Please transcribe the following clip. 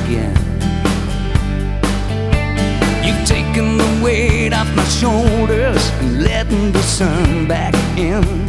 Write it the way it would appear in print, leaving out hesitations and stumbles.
again. You've taken the weight off my shoulders and letting the sun back in.